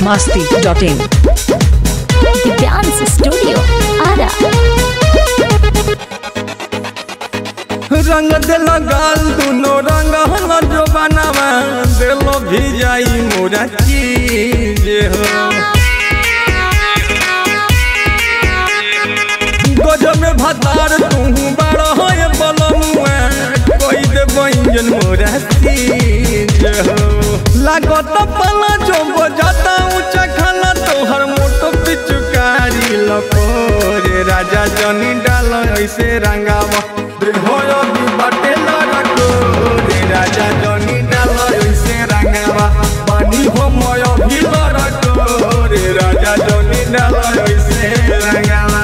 biharmasti.in Divyansh studio Ara. रंग दिल गाल दुनो रंग हल जो बनावा दिलो भी जाई मोरा चीज हो गजब में भतार तू बड़ा हो बलमुआ कोई दे व्यंजन मोरा चीज हो लागत पला जो बजाता ऊंचा खाला तोहर मोटो पिचुकारी लपोरे राजा जनी डाल ऐसे रंगावा होयो भी बटे लड़को रे राजा जनी डाल ऐसे रंगावा पानी हो मोयो भी लड़को रे राजा जनी डाल ऐसे रंगावा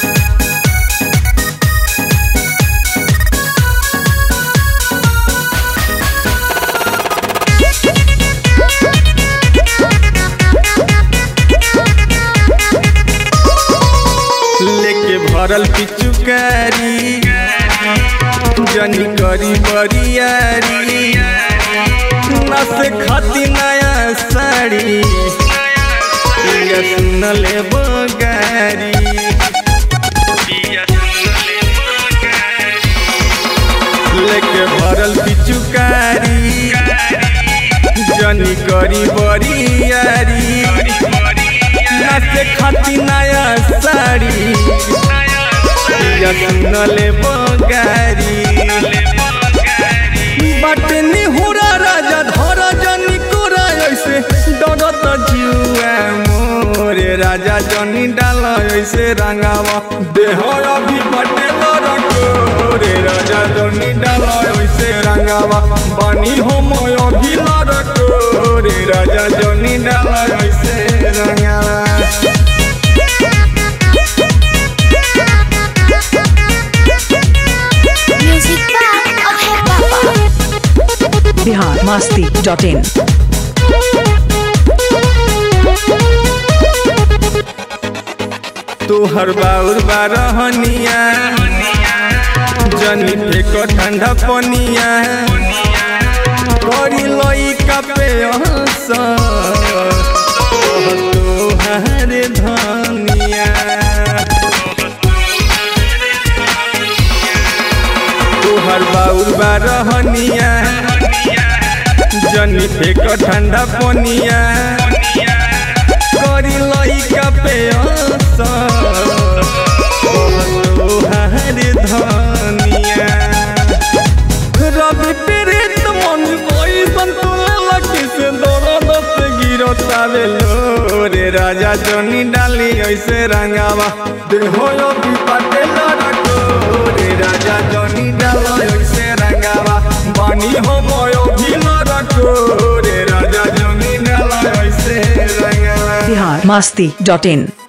लेके भरल पिचुकारी जनी करी बरियारी नस खाती नया साड़ी सुन ले बगारी लेके भरल पिचुकारी जनी करी बरियारी नस खाती नया साड़ी सुन ले बगारी बटनी हुरा राजा धरा जनी कोरा ऐसे डरत जुआ मोरे राजा जनी डाल ऐसे रंगावा देह अभी बटे लड़को रे राजा जनी डाल ऐसे रंगावा बनी हो मोय अभी लड़को रे राजा जनी डाल ऐसे रंगावा biharmasti.in तोहर बाउर बारहनिया जनी फेक ठंडा पनिया करी लई पे तोहर धनिया तोहर बाउर बारहनिया जनी फेक ठंडा पनिया करी लई पे तोहर धनिया रवि प्रीत मन कोई संतुला किसे दर्द से गिरतावे लो रे राजा जनी डाली ऐसे रंगावा देहो भी पटे लड़को रे राजा जनी डाल ऐसे रंगावा बनी हो मोयो भी लड़को रे राजा जनी डाल ऐसे रंगावा biharmasti.in